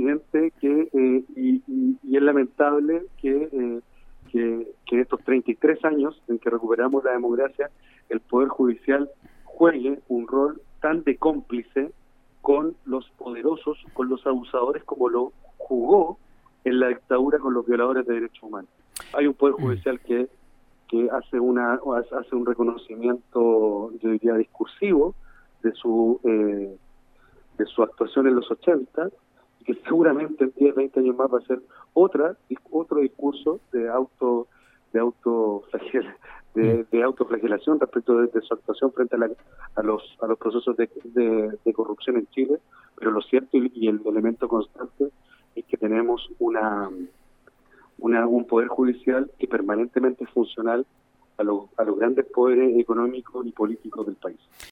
evidente y es lamentable que estos 33 años en que recuperamos la democracia, el Poder Judicial juegue un rol tan de cómplice con los poderosos, con los abusadores, como lo jugó en la dictadura con los violadores de derechos humanos. Hay un Poder Judicial que hace un reconocimiento, yo diría, discursivo de su actuación en los 80, y que seguramente en 10, 20 años más va a ser otro discurso de autoflagelación respecto de su actuación frente a los procesos de corrupción en Chile. Pero lo cierto y el elemento constante es que tenemos un poder judicial que permanentemente es funcional a los grandes poderes económicos y políticos del país.